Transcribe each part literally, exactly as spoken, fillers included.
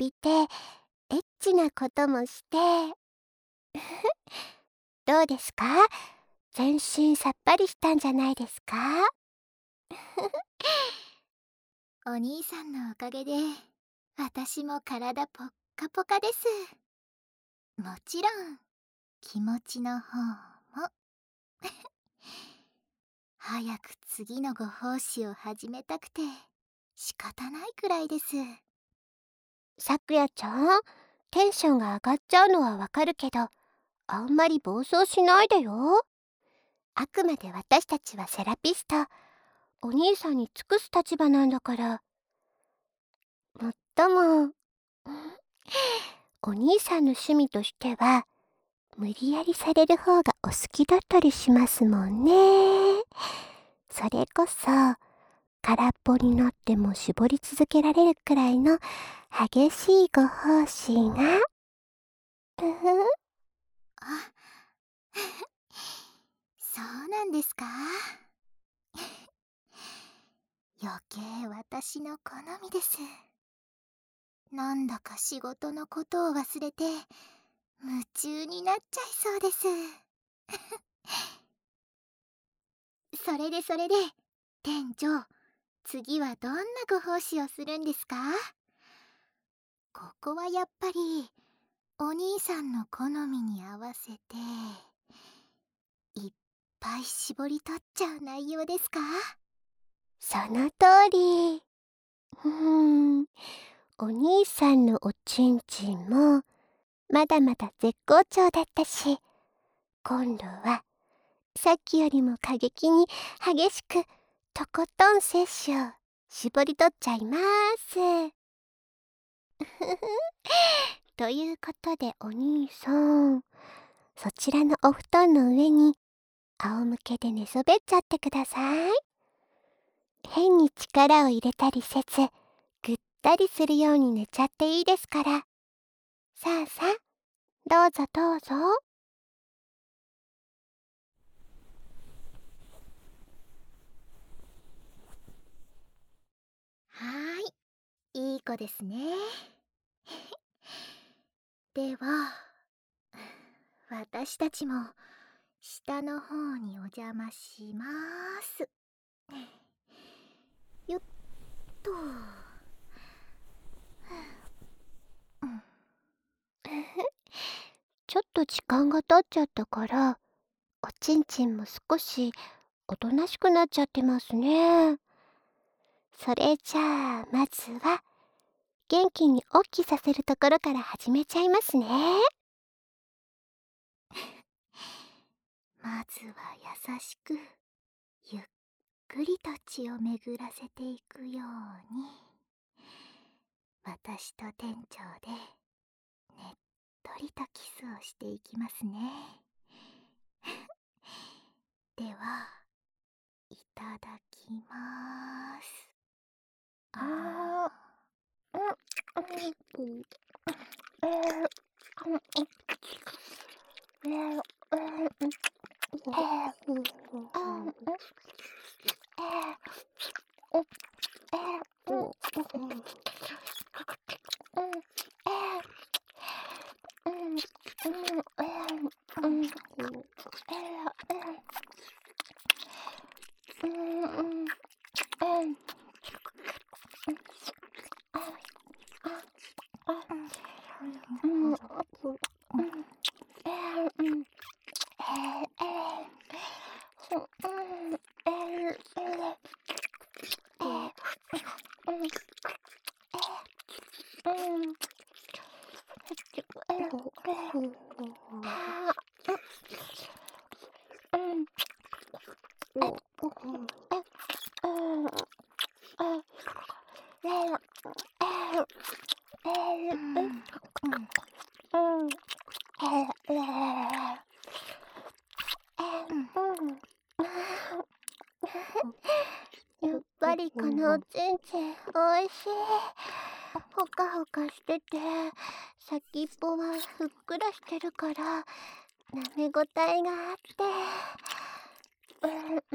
びて、エッチなこともして。どうですか？全身さっぱりしたんじゃないですか？ お兄さんのおかげで私も体ポッカポカです。もちろん気持ちの方も。早く次のご奉仕を始めたくて仕方ないくらいです。 さくやちゃん、テンションが上がっちゃうのはわかるけど、あんまり暴走しないでよ。あくまで私たちはセラピスト、お兄さんに尽くす立場なんだから。もっとも、お兄さんの趣味としては、無理やりされる方がお好きだったりしますもんね。それこそ、空っぽになっても絞り続けられるくらいの激しいご奉仕が。うふあそうなんですか。余計私の好みです。なんだか仕事のことを忘れて夢中になっちゃいそうです。それでそれで店長、次はどんなご奉仕をするんですか？ここはやっぱりお兄さんの好みに合わせていっぱい絞り取っちゃう内容ですか？ その通り。うーん、お兄さんのおちんちんもまだまだ絶好調だったし、今度はさっきよりも過激に激しくとことん摂取を絞り取っちゃいます。ということでお兄さん、そちらのお布団の上に仰向けで寝そべっちゃってください。変に力を入れたりせず、ぐったりするように寝ちゃっていいですから。さあさあ、どうぞどうぞ。 はーい、いい子ですね。では私たちも下の方にお邪魔します。よっと。 ちょっと時間が経っちゃったから、おちんちんも少しおとなしくなっちゃってますね。それじゃあ、まずは、元気におっきさせるところから始めちゃいますね。 まずは優しくゆっくりと血を巡らせていくように、私と店長でねっとりとキスをしていきますね。では、いただきまーす。あやっぱりこのおちんちんおいしい。ほかほかしてて、先っぽはふっくらしてるから、舐めごたえがあって。うんうん、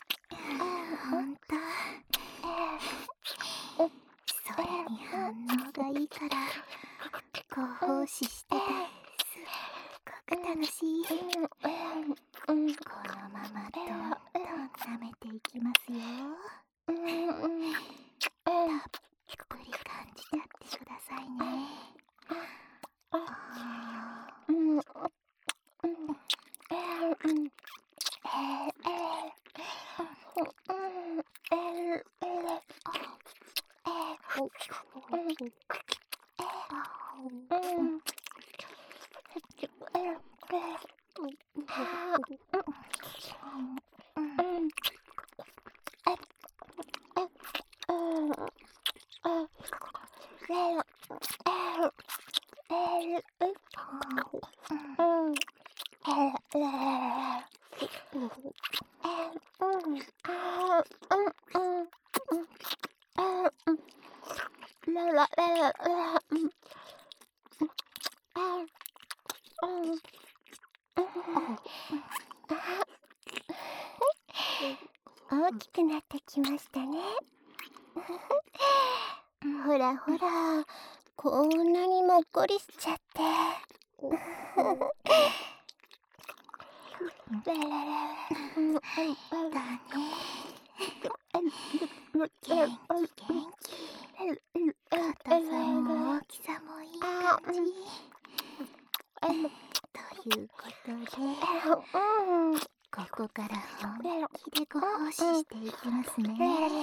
ほんと、それに反応大きくなってきましたね。ほらほら、こんなにもっこりしちゃって。だね。元気元気。硬さも大きさもいい感じ。ということで、ここから本気でご奉仕していきますね。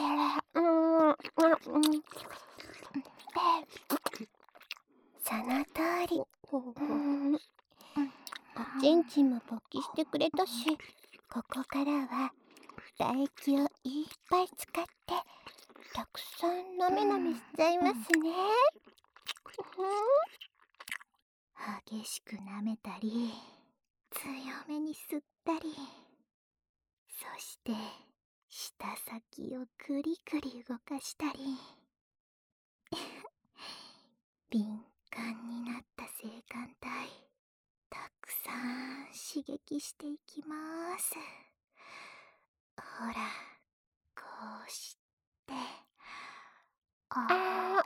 その通り。おちんちんも勃起してくれたし、ここからは唾液をいっぱい使ってたくさんなめなめしちゃいますね。激しくなめたり、強めに吸ったり、そして舌先をくりくり動かしたり敏感になった性感帯たくさん刺激していきます。ほら、こうしてああ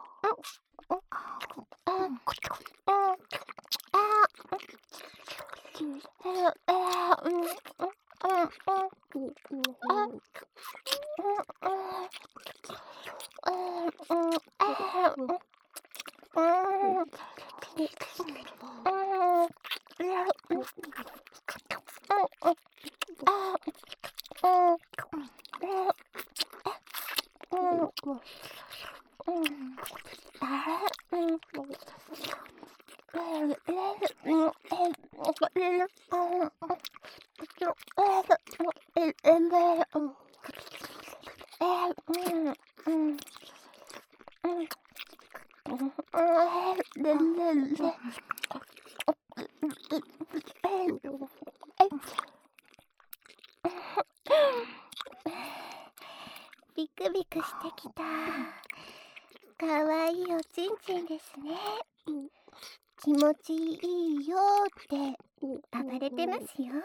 ビクビクしてきた。かわいいおちんちんですね。気持ちいいよって暴れてますよ。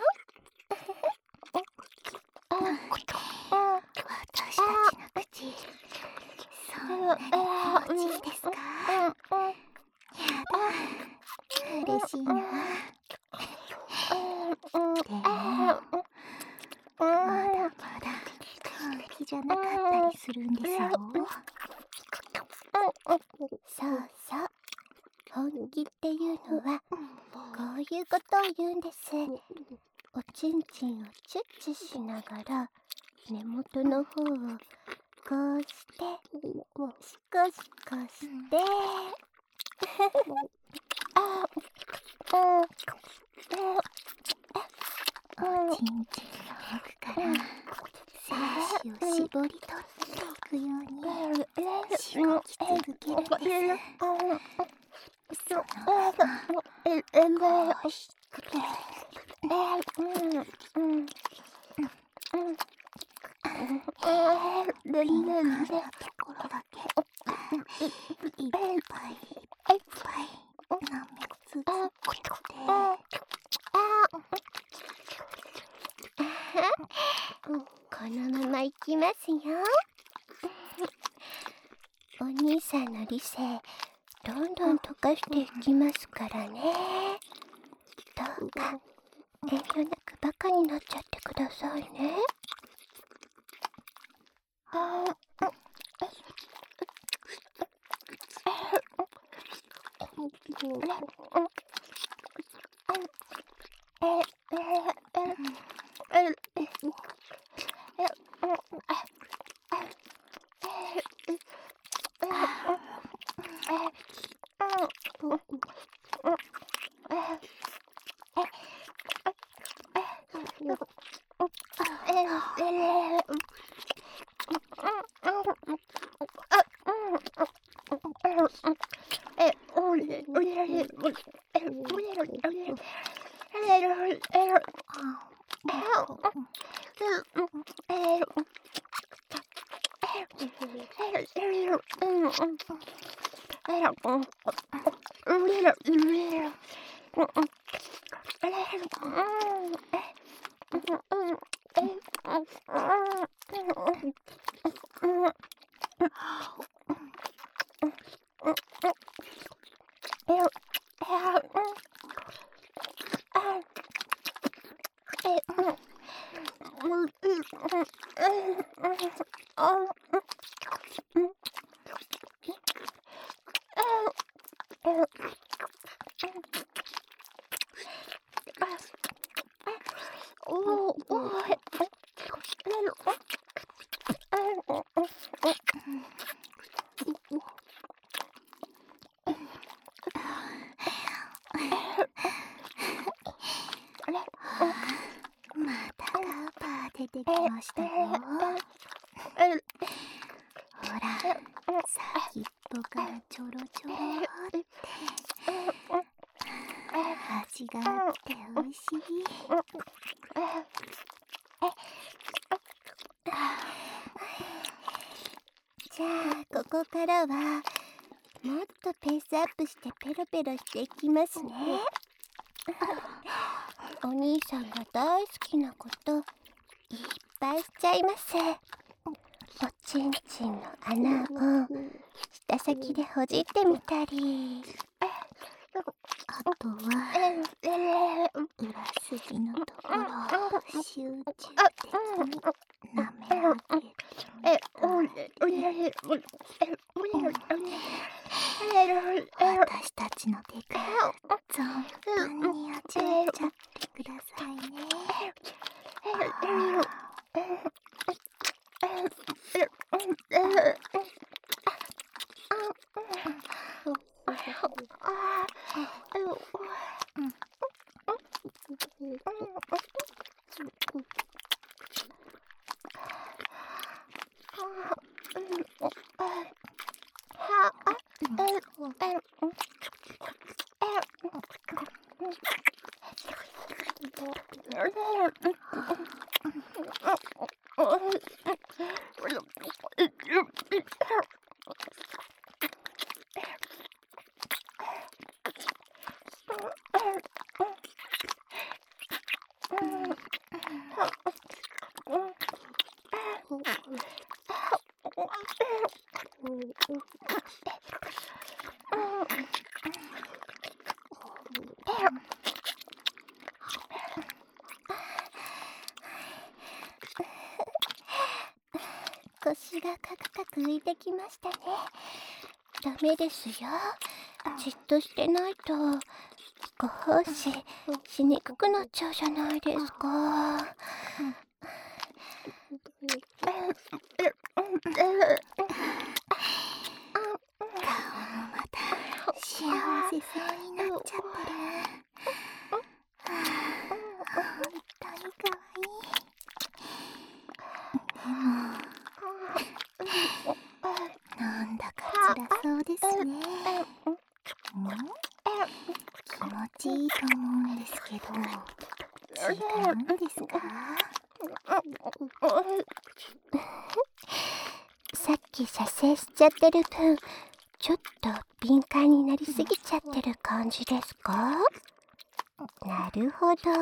私たちの口、そんなに気持ちいいですか？やだ、嬉しいな。でも、まだまだ本気じゃなかったりするんですよ。そうそう、本気っていうのはこういうことを言うんです。おちんちんをチュッチュしながら根元の方をこうしてシコシコしておちんちんの奥から精子を絞り取っていくようにしごき続けるんです。そのままこうしてピンクのところだけいっぱいいっぱいなめ続けて、このままいきますよ。お兄さんの理性どんどん溶かしていきますからね。どうか遠慮なくバカになっちゃってくださいね。 またカーパー出てきましたよ。ほら、先っぽからちょろちょろって味があっておいしい。 じゃあここからはもっとペースアップしてペロペロしていきますね。お兄さんが大好きなこといっぱいしちゃいます。おちんちんの穴を舌先でほじってみたり、 あとは裏筋のところを集中的に舐め上げて私たちの手から存分に味わっちゃってくださいね。 腰がカクカク浮いてきましたね。ダメですよ。じっとしてないとご奉仕しにくくなっちゃうじゃないですか。 顔もまた幸せそうになっちゃってる。本当にかわいい。でもなんだか辛そうですね。ん？気持ちいいと思うんですけど、違うんですか？ さっき射精しちゃってる分、ちょっと敏感になりすぎちゃってる感じですか？なるほど。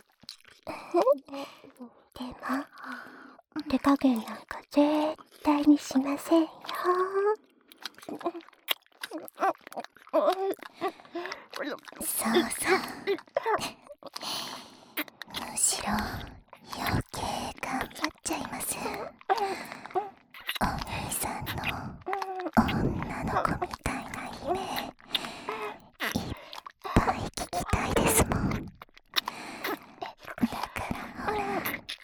でも手加減なんか絶対にしませんよ。 そうそう。むしろ余計頑張っちゃいます。お兄さんの女の子みたいな夢いっぱい聞きたいですもん。だからほら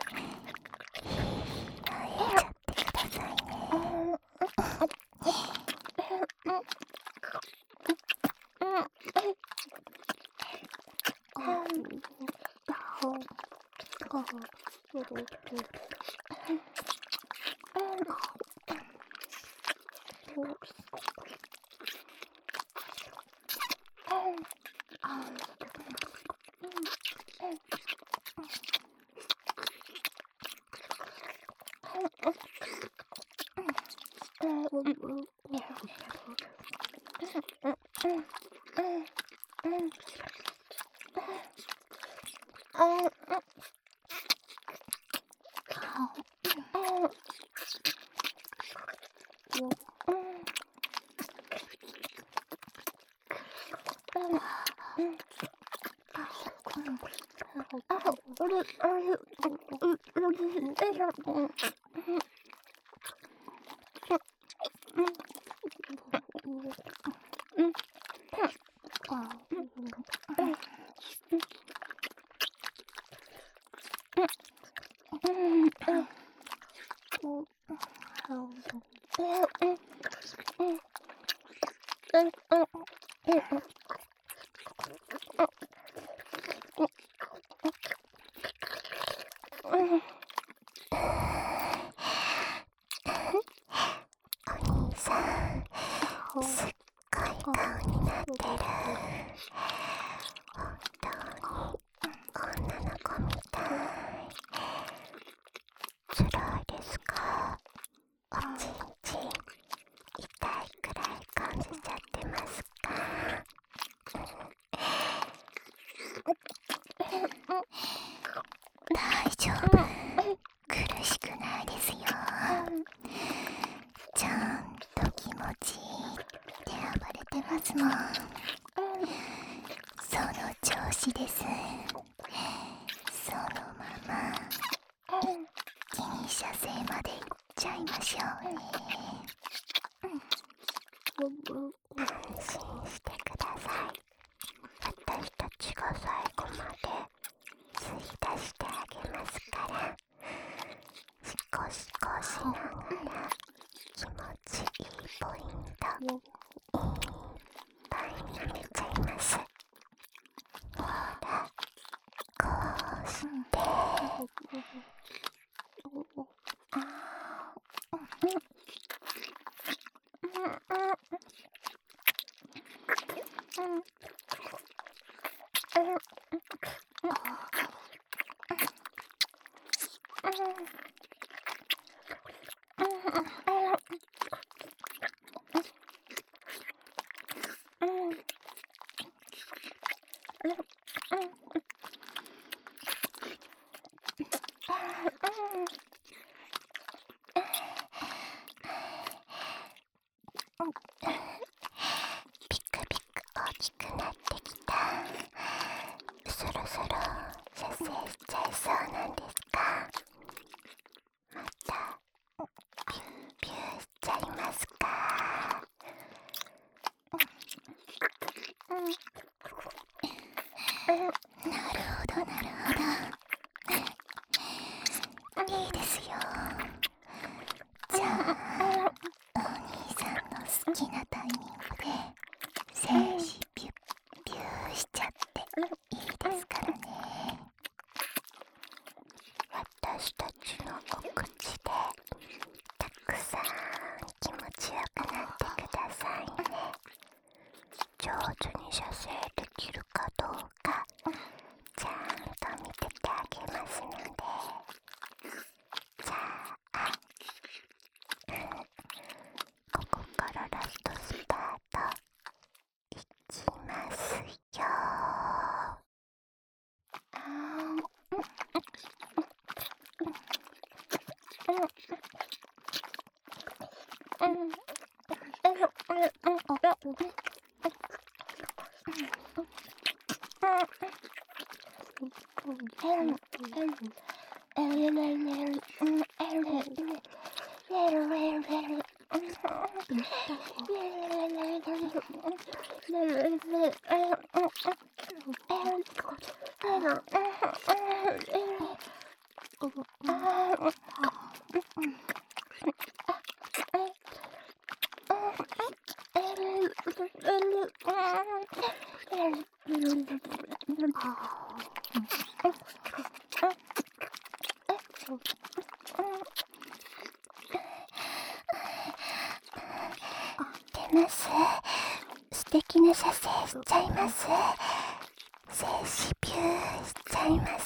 出ます。素敵な射精しちゃいます。精子ビューしちゃいます。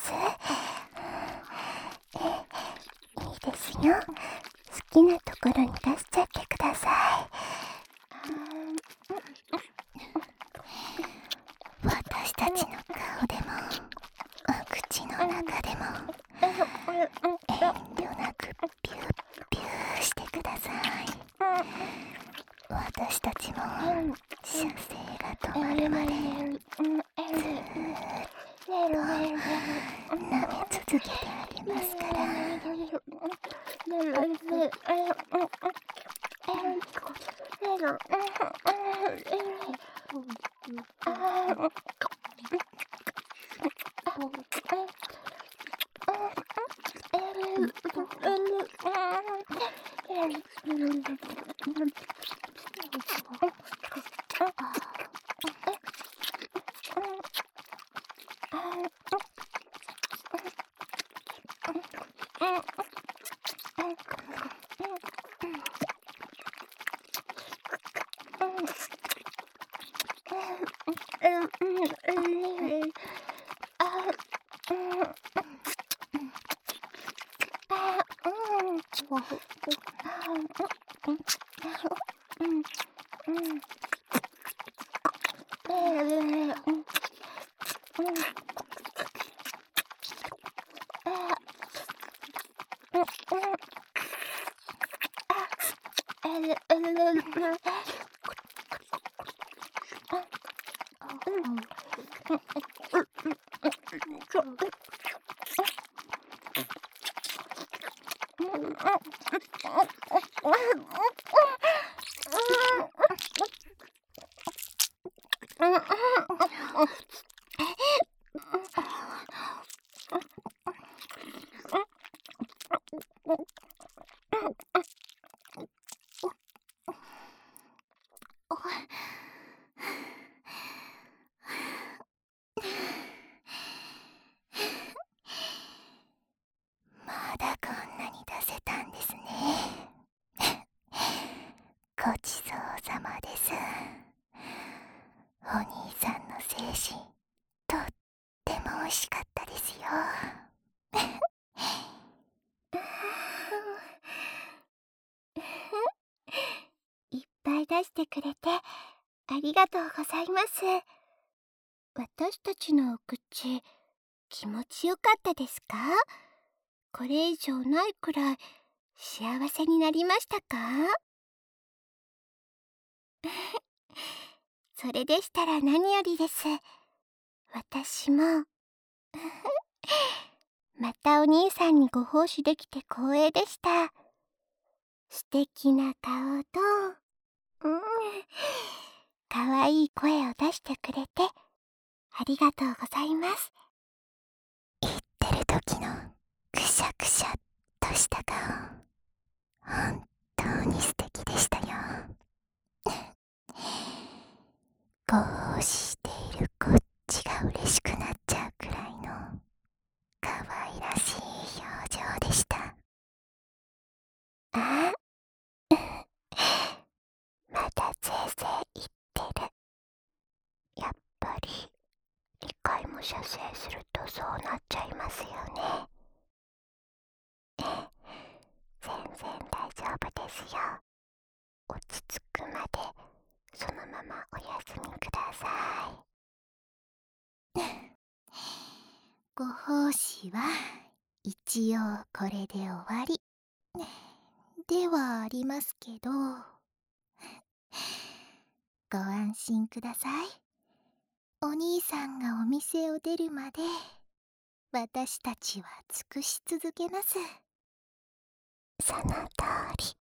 え、いいですよ。好きなところに出しちゃってください。 私たちの顔でもお口の中でも遠慮なくビュービューしてください。私たちも射精が止まるまでずーっと舐め続けてあげますから。まだこんなに出せたんですね。ごちそうさまです。お兄さんの精子とっても美味しかったですよ。 いっぱい出してくれてありがとうございます。私たちのお口、気持ちよかったですか？これ以上ないくらい幸せになりましたか？それでしたら何よりです。私もまたお兄さんにご奉仕できて光栄でした。素敵な顔と、うん、かわいい声を出してくれてありがとうございます。 言ってる時のくしゃくしゃっとした顔、本当に素敵でしたよ。ご奉仕しているこっちが嬉しくなっちゃうくらいの可愛らしい表情でした。 あまだぜいぜい言ってる。やっぱりにかいも射精するとそうなっちゃいますよね。ええ、全然大丈夫ですよ。落ち着くまでそのままお休みください。 ご奉仕は一応これで終わりではありますけど、ご安心ください。お兄さんがお店を出るまで私たちは尽くし続けます。 その通り。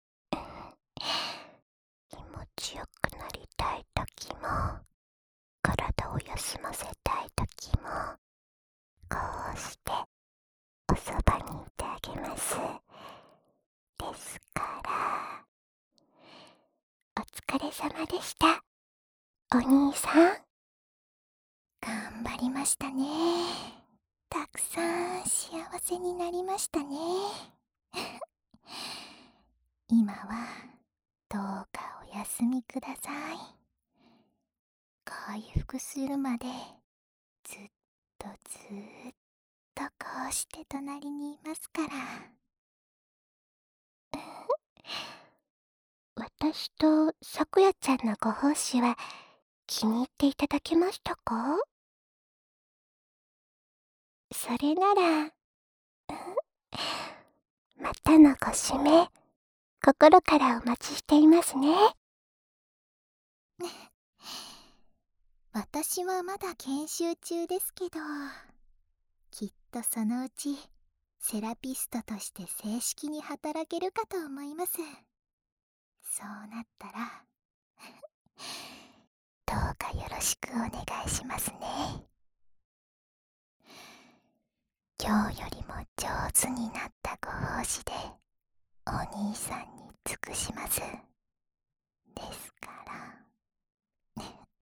気持ちよくなりたい時も体を休ませたい時もこうしておそばにいてあげます。ですからお疲れ様でした、お兄さん。 頑張りましたね。 たくさん幸せになりましたね。今はどうかお休みください。回復するまでずっとずーっとこうして隣にいますから。 私とさくやちゃんのご奉仕は気に入っていただけましたか？それなら、またのご指名、心からお待ちしていますね。 私はまだ研修中ですけど、きっとそのうちセラピストとして正式に働けるかと思います。そうなったらどうかよろしくお願いしますね。今日よりも上手になったご奉仕でお兄さんに尽くします。ですから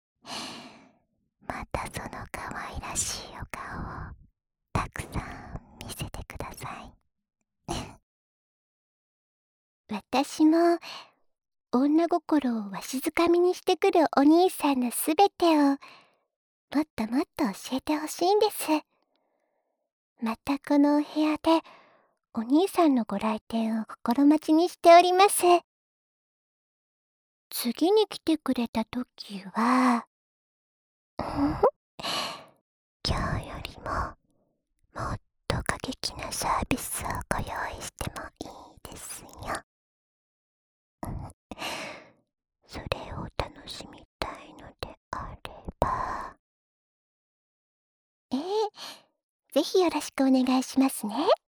またその可愛らしいお顔をたくさん見せてください。 私も女心をわしづかみにしてくるお兄さんのすべてをもっともっと教えてほしいんです。またこのお部屋でお兄さんのご来店を心待ちにしております。次に来てくれた時は今日よりももっと過激なサービスをご用意してもいいですよ。それを楽しみたいのであれば、ええ、ぜひよろしくお願いしますね。